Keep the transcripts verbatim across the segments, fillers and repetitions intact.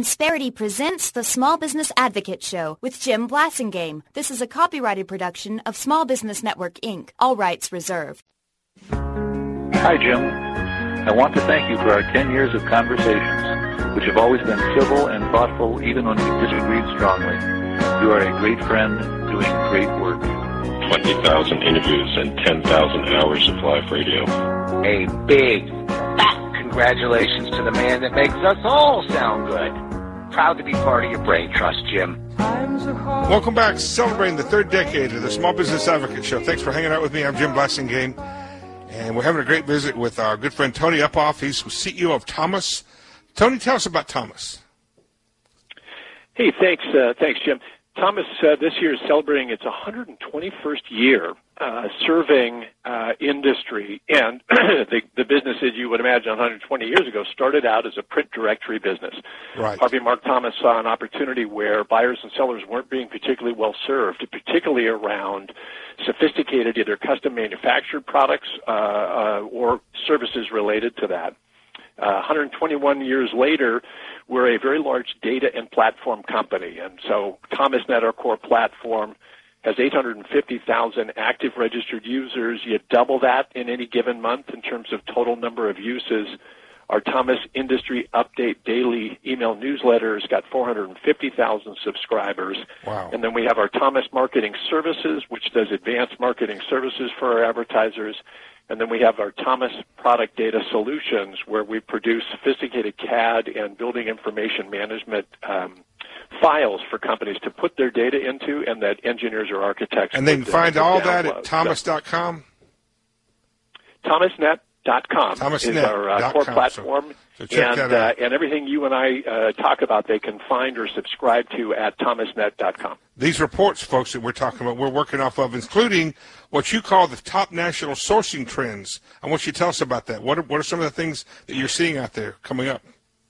Insperity presents the Small Business Advocate Show with Jim Blasingame. This is a copyrighted production of Small Business Network, Incorporated. All rights reserved. Hi, Jim. I want to thank you for our ten years of conversations, which have always been civil and thoughtful even when we disagreed strongly. You are a great friend doing great work. twenty thousand interviews and ten thousand hours of live radio. A big, fat congratulations to the man that makes us all sound good. Proud to be part of your brain trust, Jim. Welcome back, celebrating the third decade of the Small Business Advocate Show. Thanks for hanging out with me. I'm Jim Blasingame, and we're having a great visit with our good friend Tony Uphoff. He's C E O of Thomas. Tony, tell us about Thomas. Hey, thanks, uh, thanks, Jim. Thomas uh, this year is celebrating its one hundred twenty-first year uh, serving uh, industry, and the, the business, as you would imagine, one hundred twenty years ago, started out as a print directory business. Right. Harvey Mark Thomas saw an opportunity where buyers and sellers weren't being particularly well served, particularly around sophisticated, either custom manufactured products uh, uh, or services related to that. Uh, one hundred twenty-one years later, we're a very large data and platform company. And so ThomasNet, our core platform, has eight hundred fifty thousand active registered users. You double that in any given month in terms of total number of uses. Our Thomas Industry Update daily email newsletter has got four hundred fifty thousand subscribers. Wow. And then we have our Thomas Marketing Services, which does advanced marketing services for our advertisers. And then we have our Thomas Product Data Solutions, where we produce sophisticated C A D and building information management um, files for companies to put their data into, and that engineers or architects. And they can find all that at download. thomas dot com? thomasnet dot com thomasnet is our uh, core platform. So, so check and, that out. Uh, and everything you and I uh, talk about, they can find or subscribe to at thomasnet dot com. These reports, folks, that we're talking about, we're working off of, including what you call the top national sourcing trends. I want you to tell us about that. What are, what are some of the things that you're seeing out there coming up?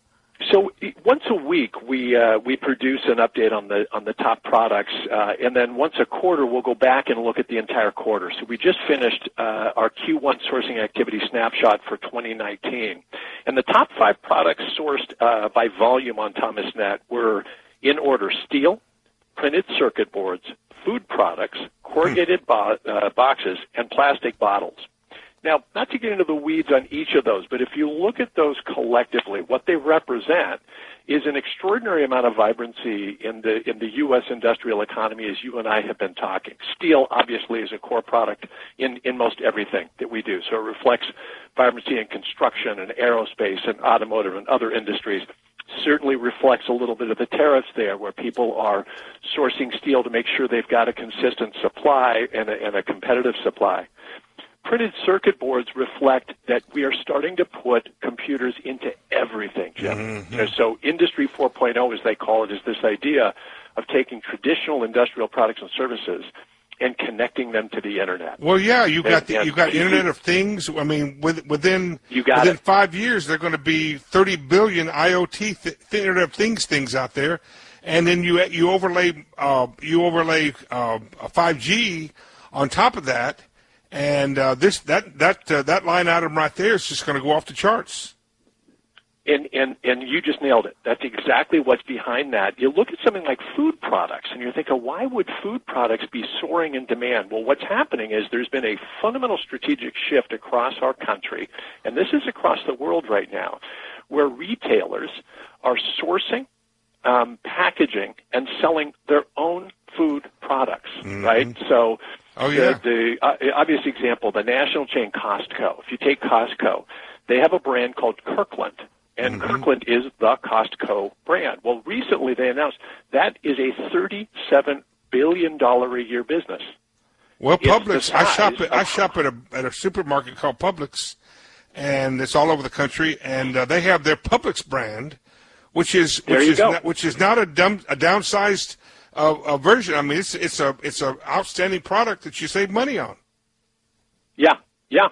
So once a week, we uh, we produce an update on the on the top products, uh, and then once a quarter, we'll go back and look at the entire quarter. So we just finished uh, our Q one sourcing activity snapshot for twenty nineteen, and the top five products sourced uh, by volume on ThomasNet were in order: steel, printed circuit boards, food products, corrugated bo- uh, boxes, and plastic bottles. Now, not to get into the weeds on each of those, but if you look at those collectively, what they represent is an extraordinary amount of vibrancy in the in the U S industrial economy, as you and I have been talking. Steel, obviously, is a core product in, in most everything that we do, so it reflects vibrancy in construction and aerospace and automotive and other industries. Certainly reflects a little bit of the tariffs there, where people are sourcing steel to make sure they've got a consistent supply and a, and a competitive supply. Printed circuit boards reflect that we are starting to put computers into everything, Jim. Mm-hmm. You know, so Industry four point oh, as they call it, is this idea of taking traditional industrial products and services and connecting them to the internet. Well, yeah, you got the, and, you got Internet of Things. I mean, with, within you got within it. five years, there are going to be thirty billion IoT th- Internet of Things things out there, and then you you overlay uh, you overlay uh, five G on top of that. And uh, this that that uh, that line item right there is just going to go off the charts. And, and and you just nailed it. That's exactly what's behind that. You look at something like food products, and you're thinking, why would food products be soaring in demand? Well, what's happening is there's been a fundamental strategic shift across our country, and this is across the world right now, where retailers are sourcing, um, packaging, and selling their own food products, mm-hmm. right? So. Oh, yeah. The, the uh, obvious example, the national chain Costco. If you take Costco, they have a brand called Kirkland, and mm-hmm. Kirkland is the Costco brand. Well, recently they announced that is a thirty-seven billion dollars a year business. Well, it's Publix, I shop at, of, I shop at a at a supermarket called Publix, and it's all over the country, and uh, they have their Publix brand, which is which is not, which is not a dumb a downsized A, a version. I mean, it's it's a it's an outstanding product that you save money on. Yeah, yeah.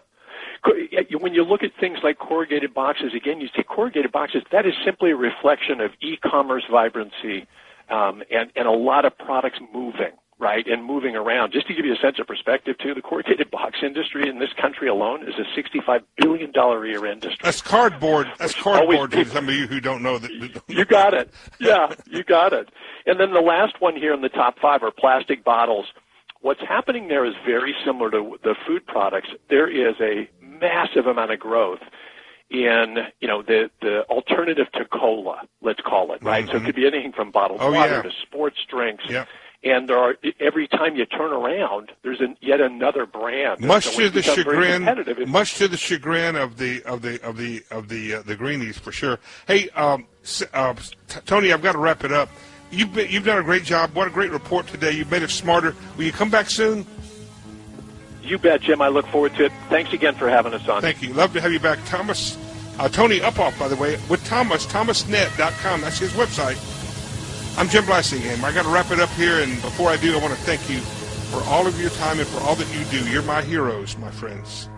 When you look at things like corrugated boxes, again, you see corrugated boxes. That is simply a reflection of e-commerce vibrancy, um, and and a lot of products moving. right, and moving around. Just to give you a sense of perspective, too, the corrugated box industry in this country alone is a sixty-five billion dollars a year industry. That's cardboard. That's cardboard Always, to some of you who don't know that. You got it. Yeah, you got it. And then the last one here in the top five are plastic bottles. What's happening there is very similar to the food products. There is a massive amount of growth in, you know, the, the alternative to cola, let's call it, right? Mm-hmm. So it could be anything from bottled oh, water yeah. to sports drinks. Yeah. And there are, every time you turn around, there's an, yet another brand. Much so to the chagrin, It, much to the chagrin of the of the of the of the uh, the greenies for sure. Hey, um, uh, t- Tony, I've got to wrap it up. You've been, you've done a great job. What a great report today. You've made us smarter. Will you come back soon? You bet, Jim. I look forward to it. Thanks again for having us on. Thank you. Love to have you back, Thomas. Uh, Tony Uphoff, by the way, with Thomas, thomas net dot com. That's his website. I'm Jim Blasingame. I got to wrap it up here, and before I do, I want to thank you for all of your time and for all that you do. You're my heroes, my friends.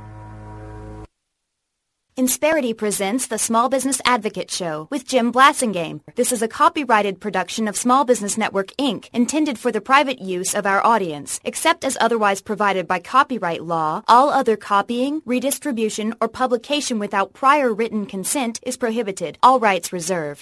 Insperity presents the Small Business Advocate Show with Jim Blasingame. This is a copyrighted production of Small Business Network, Incorporated, intended for the private use of our audience. Except as otherwise provided by copyright law, all other copying, redistribution, or publication without prior written consent is prohibited. All rights reserved.